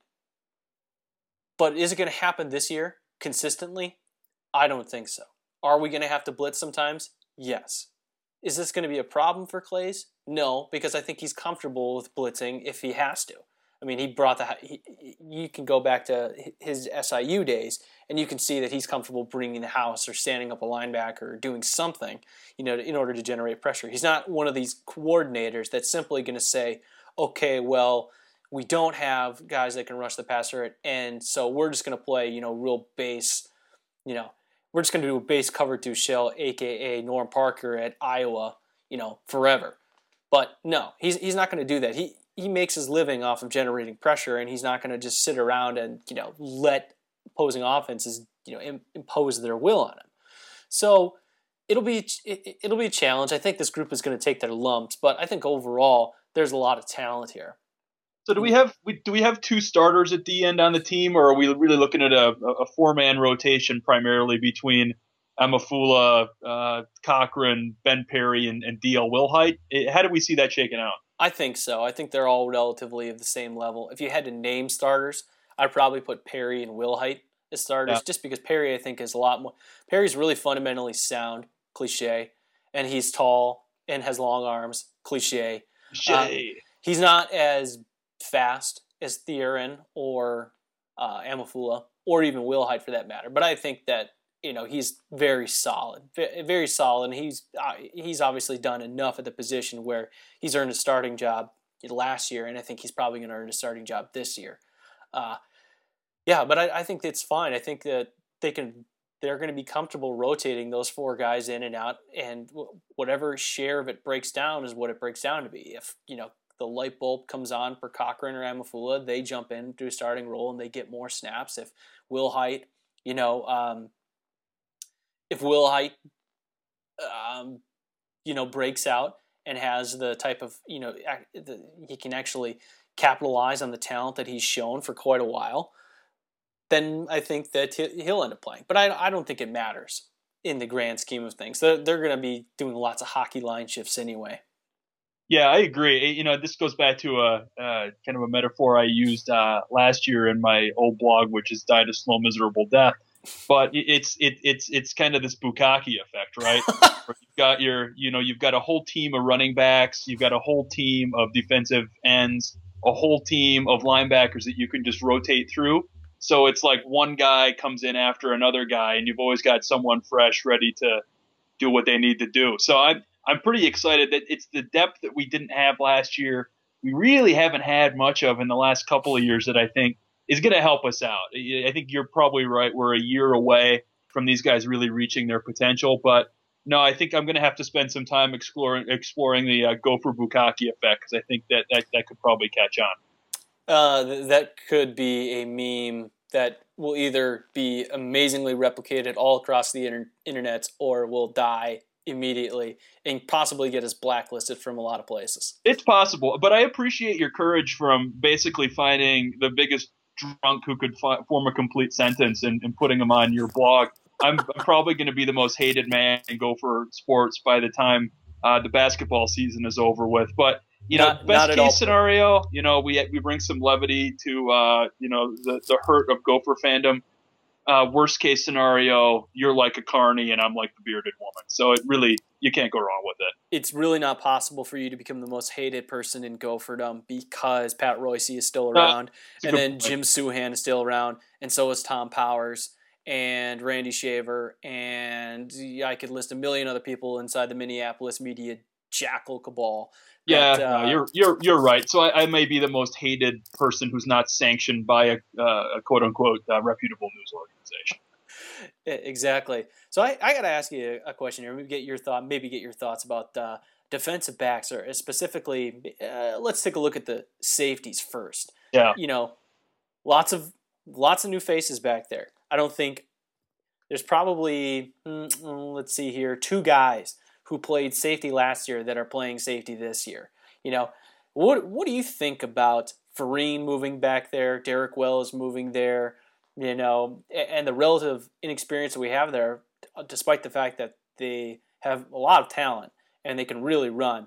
but is it going to happen this year consistently? I don't think so. Are we going to have to blitz sometimes? Yes. Is this going to be a problem for Clays? No, because I think he's comfortable with blitzing if he has to. I mean, he brought the. He, you can go back to his S I U days, and you can see that he's comfortable bringing the house or standing up a linebacker or doing something, you know, in order to generate pressure. He's not one of these coordinators that's simply going to say, okay, well, we don't have guys that can rush the passer, and so we're just going to play, you know, real base, you know, we're just going to do a base cover two shell, a k a. Norm Parker at Iowa, you know, forever. But no, he's he's not going to do that. He he makes his living off of generating pressure, and he's not going to just sit around and, you know, let opposing offenses, you know, im- impose their will on him. So it'll be it, it'll be a challenge. I think this group is going to take their lumps, but I think overall there's a lot of talent here. So do we have we, do we have two starters at the end on the team, or are we really looking at a, a four-man rotation primarily between Amafuela, uh, Cochran, Ben Perry, and, and D L Wilhite? How do we see that shaking out? I think so. I think they're all relatively of the same level. If you had to name starters, I'd probably put Perry and Wilhite as starters, yeah. just because Perry, I think, is a lot more. Perry's really fundamentally sound. cliche, and he's tall and has long arms, cliche. Shay. Um, he's not as fast as Theoren or uh, Amafula, or even Wilhite for that matter. But I think that, you know, he's very solid, very solid, and he's uh, he's obviously done enough at the position where he's earned a starting job last year, and I think he's probably going to earn a starting job this year. Uh, yeah, but I, I think it's fine. I think that they can. They're going to be comfortable rotating those four guys in and out, and whatever share of it breaks down is what it breaks down to be. If, you know, the light bulb comes on for Cochran or Amafula, they jump into a starting role and they get more snaps. If Wilhite, you know, um, if Wilhite, um, you know, breaks out and has the type of, you know, the, he can actually capitalize on the talent that he's shown for quite a while, then I think that he'll end up playing. But I, I don't think it matters in the grand scheme of things. They're, they're going to be doing lots of hockey line shifts anyway. Yeah, I agree. You know, this goes back to a uh, kind of a metaphor I used uh, last year in my old blog, which is "Died a Slow, Miserable Death." But it's it, it's it's kind of this Bukkake effect, right? You've got your, you know, you've got a whole team of running backs, you've got a whole team of defensive ends, a whole team of linebackers that you can just rotate through. So it's like one guy comes in after another guy, and you've always got someone fresh ready to do what they need to do. So I'm I'm pretty excited that it's the depth that we didn't have last year. We really haven't had much of in the last couple of years that I think is going to help us out. I think you're probably right. We're a year away from these guys really reaching their potential. But no, I think I'm going to have to spend some time exploring exploring the uh, Gopher Bukkake effect, because I think that, that that could probably catch on. Uh, th- that could be a meme that will either be amazingly replicated all across the inter- internet or will die immediately and possibly get us blacklisted from a lot of places. It's possible, but I appreciate your courage from basically finding the biggest drunk who could fi- form a complete sentence and, and putting them on your blog. I'm, I'm probably going to be the most hated man in Gopher sports by the time uh, the basketball season is over with. But you know, Not- best not at case all. scenario, you know, we we bring some levity to uh, you know the the hurt of Gopher fandom. Uh, worst case scenario, you're like a carny and I'm like the bearded woman. So it really, you can't go wrong with it. It's really not possible for you to become the most hated person in Gopherdom because Pat Royce is still Uh, around, a and good then point. Jim Suhan is still around, and so is Tom Powers and Randy Shaver, and I could list a million other people inside the Minneapolis media jackal cabal. Yeah, that, no, uh, you're you're you're right. So I, I may be the most hated person who's not sanctioned by a, uh, a quote unquote uh, reputable news organization. E- Exactly. So I, I got to ask you a question here. Maybe get your thought. Maybe get your thoughts about uh, defensive backs, or specifically, uh, let's take a look at the safeties first. Yeah. You know, lots of lots of new faces back there. I don't think there's probably mm, mm, let's see here, two guys who played safety last year that are playing safety this year. You know, what what do you think about Vereen moving back there, Derek Wells moving there? You know, and the relative inexperience that we have there, despite the fact that they have a lot of talent and they can really run.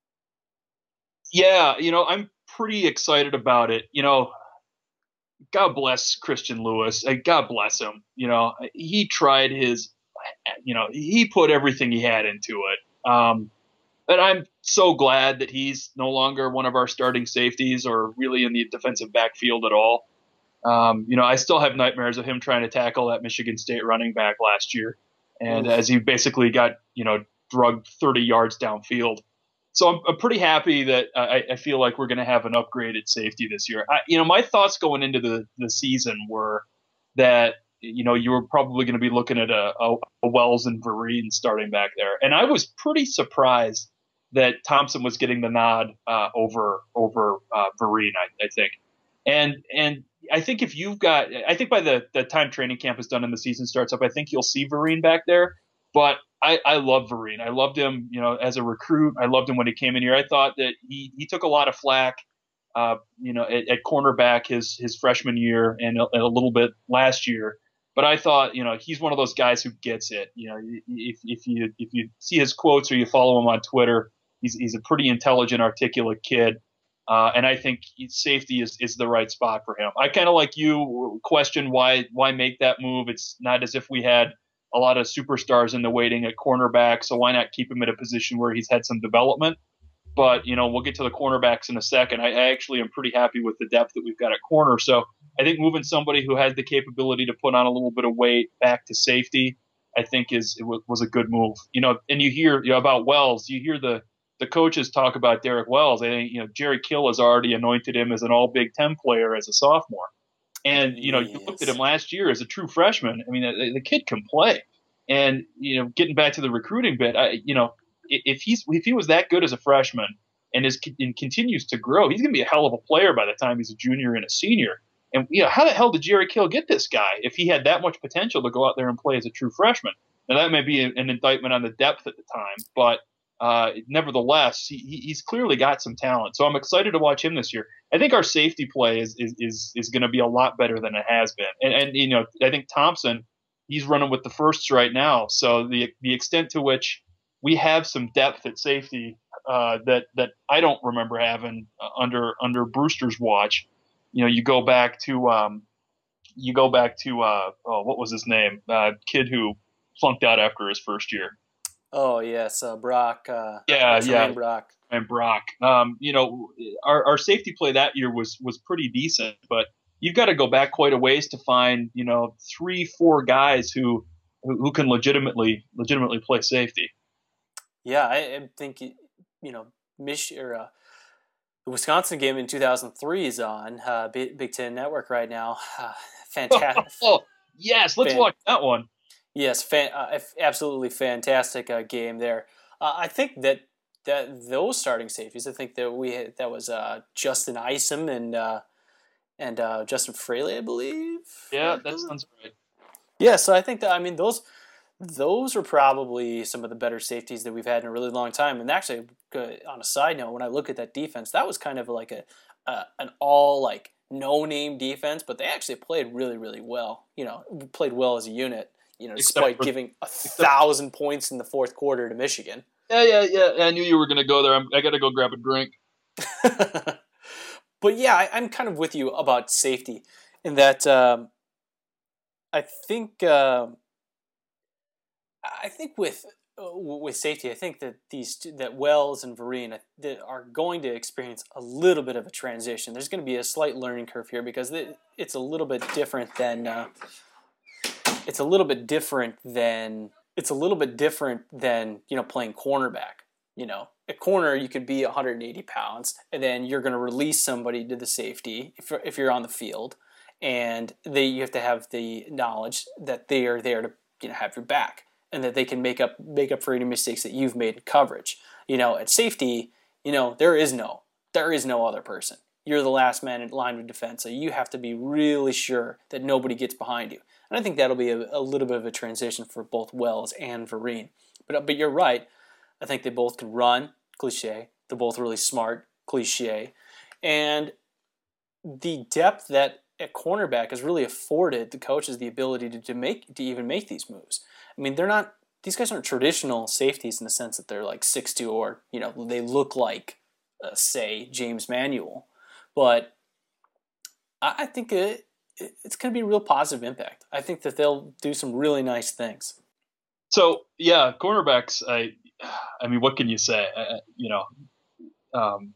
Yeah, you know, I'm pretty excited about it. You know, God bless Christian Lewis. Uh, God bless him. You know, he tried his, you know, he put everything he had into it. Um, and I'm so glad that he's no longer one of our starting safeties or really in the defensive backfield at all. Um, you know, I still have nightmares of him trying to tackle that Michigan State running back last year. And Oof. as he basically got, you know, drugged thirty yards downfield. So I'm, I'm pretty happy that I, I feel like we're going to have an upgraded safety this year. I, you know, my thoughts going into the, the season were that, you know, you were probably going to be looking at a, a, a Wells and Vereen starting back there. And I was pretty surprised that Thompson was getting the nod uh, over over uh, Vereen, I, I think. And and I think if you've got – I think by the, the time training camp is done and the season starts up, I think you'll see Vereen back there. But I, I love Vereen. I loved him, you know, as a recruit. I loved him when he came in here. I thought that he, he took a lot of flack, uh, you know, at, at cornerback his his freshman year and a, and a little bit last year. But I thought, you know, he's one of those guys who gets it. You know, if if you if you see his quotes or you follow him on Twitter, he's he's a pretty intelligent, articulate kid. Uh, and I think safety is, is the right spot for him. I kind of like you question why why make that move. It's not as if we had a lot of superstars in the waiting at cornerback, so why not keep him at a position where he's had some development? But, you know, we'll get to the cornerbacks in a second. I, I actually am pretty happy with the depth that we've got at corner. So I think moving somebody who has the capability to put on a little bit of weight back to safety, I think is it w- was a good move. You know, and you hear you know, about Wells, you hear the the coaches talk about Derek Wells. I think, you know, Jerry Kill has already anointed him as an all Big Ten player as a sophomore. And, you know, yes. You looked at him last year as a true freshman. I mean, the, the kid can play. And, you know, getting back to the recruiting bit, I, you know, if he's if he was that good as a freshman and is and continues to grow, he's going to be a hell of a player by the time he's a junior and a senior. And, you know, how the hell did Jerry Kill get this guy if he had that much potential to go out there and play as a true freshman? Now, that may be an indictment on the depth at the time, but uh, nevertheless, he, he's clearly got some talent. So I'm excited to watch him this year. I think our safety play is is is, is going to be a lot better than it has been. And, and, you know, I think Thompson, he's running with the firsts right now. So the the extent to which we have some depth at safety uh, that that I don't remember having uh, under under Brewster's watch. You know, you go back to um, you go back to uh, oh, what was his name? Uh, kid who flunked out after his first year. Oh yes, uh, Brock. Uh, yeah, yeah, Brock. And Brock. Um, you know, our our safety play that year was was pretty decent, but you've got to go back quite a ways to find, you know, three, four guys who who, who can legitimately legitimately play safety. Yeah, I, I think you know, Mich- or, uh, the Wisconsin game in two thousand three is on uh, Big, Big Ten Network right now. Uh, fantastic. Oh, oh, yes, let's fan- watch that one. Yes, fan- uh, absolutely fantastic uh, game there. Uh, I think that that those starting safeties. I think that we had, that was uh, Justin Isom and uh, and uh, Justin Fraley, I believe. Yeah, that sounds right. Yeah, so I think that I mean those. Those are probably some of the better safeties that we've had in a really long time. And actually, on a side note, when I look at that defense, that was kind of like a uh, an all like no name defense, but they actually played really, really well. You know, played well as a unit. You know, despite for, giving a thousand points in the fourth quarter to Michigan. Yeah, yeah, yeah. I knew you were going to go there. I'm, I got to go grab a drink. But yeah, I, I'm kind of with you about safety in that um, I think. Uh, I think with uh, with safety, I think that these two, that Wells and Vereen are going to experience a little bit of a transition. There's going to be a slight learning curve here because it's a little bit different than uh, it's a little bit different than it's a little bit different than you know playing cornerback. You know, at corner you could be one hundred eighty pounds, and then you're going to release somebody to the safety if you're, if you're on the field, and they you have to have the knowledge that they are there to you know have your back. And that they can make up make up for any mistakes that you've made in coverage. You know, at safety, you know, there is no there is no other person. You're the last man in line of defense, so you have to be really sure that nobody gets behind you. And I think that'll be a, a little bit of a transition for both Wells and Vereen. But but you're right. I think they both can run, cliche. They're both really smart, cliche. And the depth that at cornerback has really afforded the coaches the ability to, to make to even make these moves. I mean, they're not; these guys aren't traditional safeties in the sense that they're like six two or you know they look like, uh, say, James Manuel. But I, I think it, it, it's going to be a real positive impact. I think that they'll do some really nice things. So yeah, cornerbacks. I, I mean, what can you say? Uh, you know, um,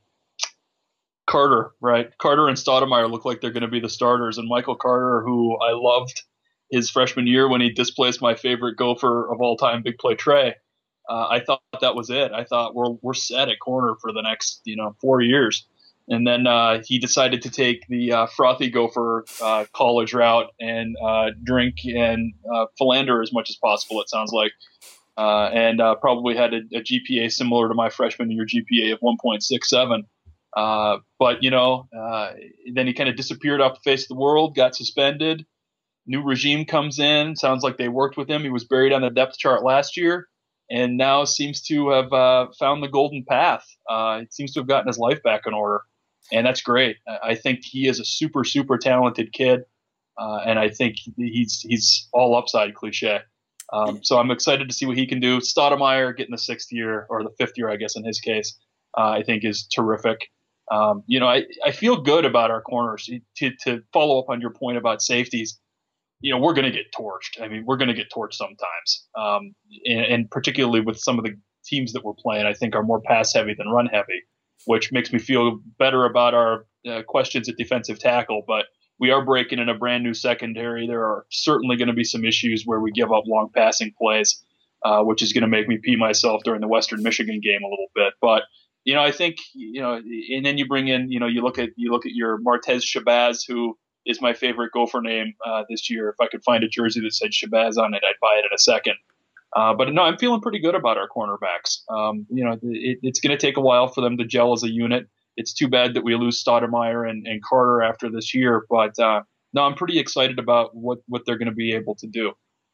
Carter, right? Carter and Stoudemire look like they're going to be the starters, and Michael Carter, who I loved his freshman year when he displaced my favorite Gopher of all time, Big Play Trey. Uh, I thought that was it. I thought we're we're set at corner for the next you know four years, and then uh, he decided to take the uh, frothy Gopher uh, college route and uh, drink and uh, philander as much as possible. It sounds like, uh, and uh, probably had a, a G P A similar to my freshman year G P A of one point six seven. Uh, but you know, uh, then he kind of disappeared off the face of the world, got suspended. New regime comes in. Sounds like they worked with him. He was buried on the depth chart last year, and now seems to have uh, found the golden path. Uh, it seems to have gotten his life back in order, and that's great. I think he is a super, super talented kid, uh, and I think he's he's all upside, cliche. Um, so I'm excited to see what he can do. Stoudemire getting the sixth year, or the fifth year, I guess, in his case, uh, I think is terrific. Um, you know, I, I feel good about our corners. To, to follow up on your point about safeties, you know, we're going to get torched. I mean, we're going to get torched sometimes. Um, and, and particularly with some of the teams that we're playing, I think are more pass heavy than run heavy, which makes me feel better about our uh, questions at defensive tackle. But we are breaking in a brand new secondary. There are certainly going to be some issues where we give up long passing plays, uh, which is going to make me pee myself during the Western Michigan game a little bit. But, you know, I think, you know, and then you bring in, you know, you look at, you look at your Martez Shabazz, who is my favorite Gopher name uh, this year. If I could find a jersey that said Shabazz on it, I'd buy it in a second. Uh, but no, I'm feeling pretty good about our cornerbacks. Um, you know, it, it's going to take a while for them to gel as a unit. It's too bad that we lose Stoudemire and, and Carter after this year, but uh, no, I'm pretty excited about what, what they're going to be able to do.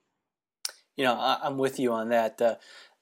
You know, I, I'm with you on that. Uh,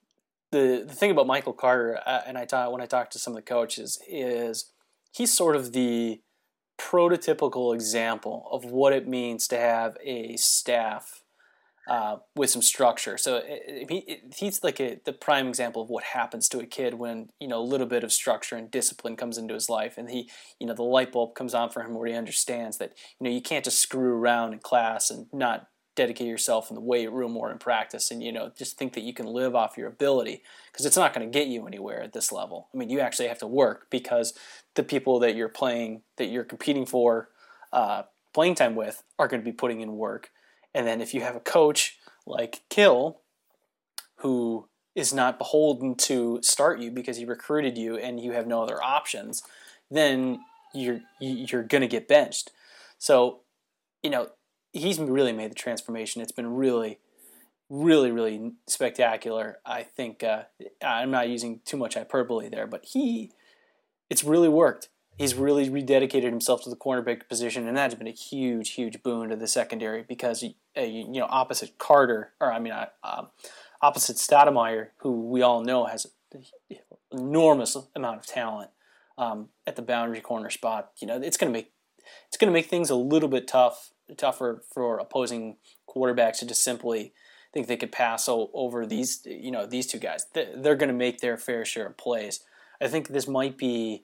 the the thing about Michael Carter, uh, and I talk, when I talk to some of the coaches, is he's sort of the prototypical example of what it means to have a staff Uh, with some structure. So it, it, he's like a, the prime example of what happens to a kid when, you know, a little bit of structure and discipline comes into his life, and he, you know, the light bulb comes on for him where he understands that, you know, you can't just screw around in class and not dedicate yourself in the weight room or in practice and, you know, just think that you can live off your ability, because it's not going to get you anywhere at this level. I mean, you actually have to work, because the people that you're playing, that you're competing for uh, playing time with are going to be putting in work. And then if you have a coach like Kill, who is not beholden to start you because he recruited you and you have no other options, then you're you're going to get benched. So, you know, he's really made the transformation. It's been really, really, really spectacular. I think uh, I'm not using too much hyperbole there, but he, it's really worked. He's really rededicated himself to the cornerback position, and that's been a huge, huge boon to the secondary, because, uh, you know, opposite Carter, or I mean, uh, um, opposite Stoudemire, who we all know has an enormous amount of talent um, at the boundary corner spot. You know, it's going to make it's going to make things a little bit tough, tougher for opposing quarterbacks to just simply think they could pass over these, you know, these two guys. They're going to make their fair share of plays. I think this might be,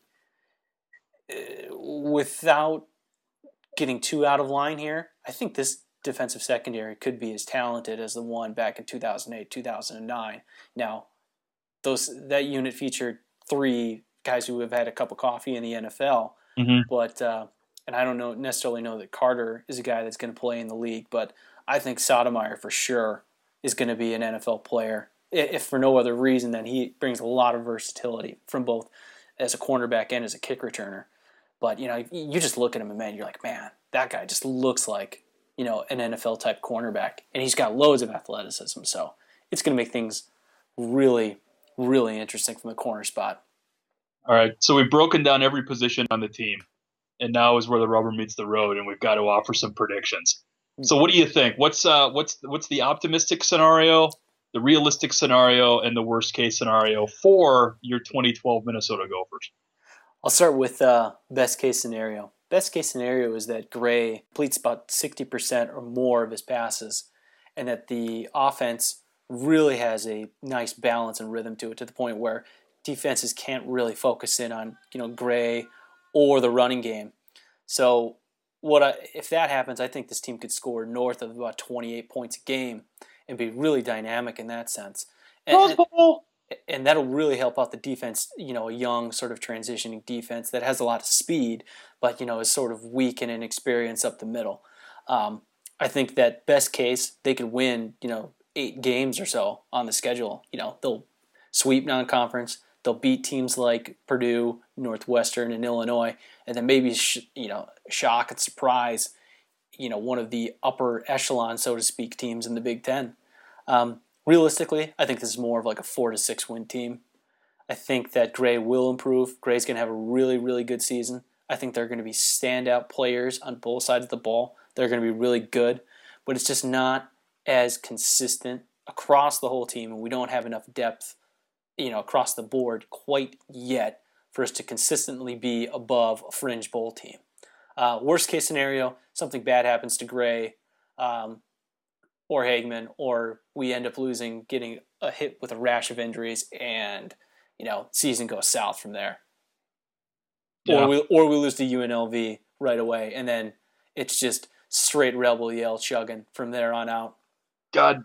without getting too out of line here, I think this defensive secondary could be as talented as the one back in two thousand eight, two thousand nine. Now, those that unit featured three guys who have had a cup of coffee in the N F L, mm-hmm. but uh, and I don't know necessarily know that Carter is a guy that's going to play in the league, but I think Stoudemire for sure is going to be an N F L player, if for no other reason than he brings a lot of versatility from both as a cornerback and as a kick returner. But, you know, you just look at him and, man, you're like, man, that guy just looks like, you know, an N F L-type cornerback. And he's got loads of athleticism. So it's going to make things really, really interesting from the corner spot. All right. So we've broken down every position on the team. And now is where the rubber meets the road, and we've got to offer some predictions. So what do you think? What's uh, what's what's the optimistic scenario, the realistic scenario, and the worst-case scenario for your twenty twelve Minnesota Gophers? I'll start with uh, best case scenario. Best case scenario is that Gray completes about sixty percent or more of his passes, and that the offense really has a nice balance and rhythm to it, to the point where defenses can't really focus in on, you know, Gray or the running game. So what I, if that happens, I think this team could score north of about twenty-eight points a game and be really dynamic in that sense. And, Rose Bowl. And that'll really help out the defense, you know, a young sort of transitioning defense that has a lot of speed, but, you know, is sort of weak and inexperienced up the middle. Um, I think that best case, they could win, you know, eight games or so on the schedule. You know, they'll sweep non-conference, they'll beat teams like Purdue, Northwestern, and Illinois, and then maybe, sh- you know, shock and surprise, you know, one of the upper echelon, so to speak, teams in the Big Ten. Um, Realistically, I think this is more of like a four to six win team. I think that Gray will improve. Gray's going to have a really, really good season. I think they're going to be standout players on both sides of the ball. They're going to be really good, but it's just not as consistent across the whole team, and we don't have enough depth, you know, across the board quite yet for us to consistently be above a fringe bowl team. Uh, worst case scenario, something bad happens to Gray. Um, or Hagman, or we end up losing, getting a hit with a rash of injuries, and, you know, season goes south from there. Yeah. Or we or we lose to U N L V right away, and then it's just straight Rebel Yell chugging from there on out. God,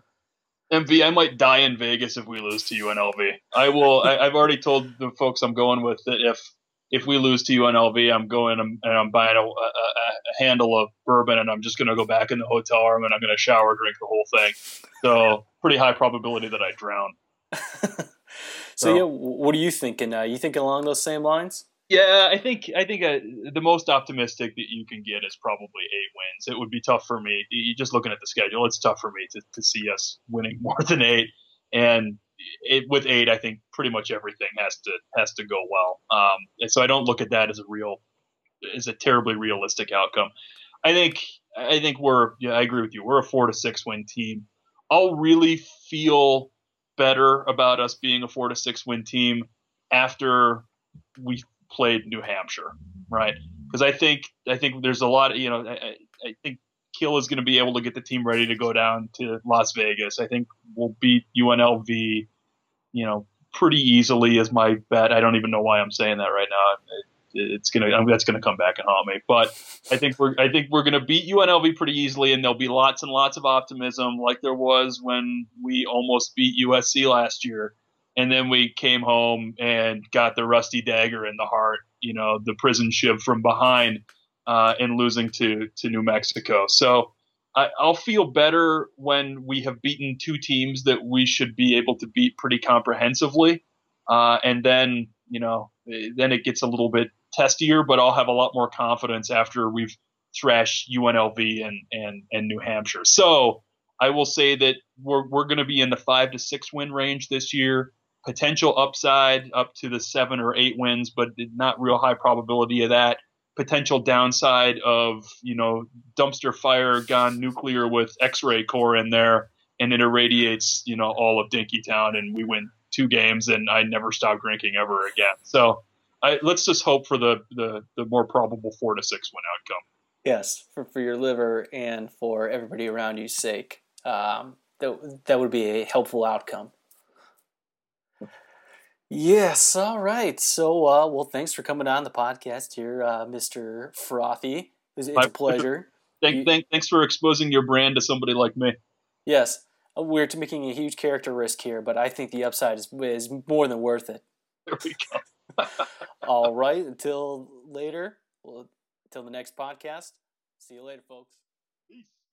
M V, I might die in Vegas if we lose to U N L V. I will. I, I've already told the folks I'm going with that if if we lose to U N L V, I'm going and I'm buying a, a, a handle of bourbon, and I'm just going to go back in the hotel room and I'm going to shower, drink the whole thing. So pretty high probability that I drown. so, so yeah, what are you thinking? Uh, you thinking along those same lines? Yeah, I think I think uh, the most optimistic that you can get is probably eight wins. It would be tough for me. You just looking at the schedule, it's tough for me to, to see us winning more than eight. And it, with eight, I think pretty much everything has to has to go well. Um, and so I don't look at that as a real as a terribly realistic outcome. I think I think we're yeah I agree with you. We're a four to six win team. I'll really feel better about us being a four to six win team after we played New Hampshire, right? Because I think I think there's a lot of, you know, I, I think Kill is going to be able to get the team ready to go down to Las Vegas. I think we'll beat U N L V, you know, pretty easily is my bet. I don't even know why I'm saying that right now. It's gonna that's gonna come back and haunt me. But I think we're I think we're gonna beat U N L V pretty easily, and there'll be lots and lots of optimism, like there was when we almost beat U S C last year. And then we came home and got the rusty dagger in the heart, you know, the prison shiv from behind, uh, and losing to, to New Mexico. So I, I'll feel better when we have beaten two teams that we should be able to beat pretty comprehensively. Uh, and then, you know, then it gets a little bit testier, but I'll have a lot more confidence after we've thrashed U N L V and, and, and New Hampshire. So I will say that we're, we're going to be in the five to six win range this year. Potential upside up to the seven or eight wins, but not real high probability of that. Potential downside of, you know, dumpster fire gone nuclear with X-ray core in there, and it irradiates, you know, all of Dinkytown, and we win two games, and I never stop drinking ever again. So I, let's just hope for the, the, the more probable four to six win outcome. Yes, for, for your liver and for everybody around you's sake. Um, that, that would be a helpful outcome. Yes, all right. So, uh, well, thanks for coming on the podcast here, uh, Mister Frothy. It's, it's a pleasure. Thank, you, thank, thanks for exposing your brand to somebody like me. Yes, we're making a huge character risk here, but I think the upside is, is more than worth it. There we go. All right, until later, well, until the next podcast. See you later, folks. Peace.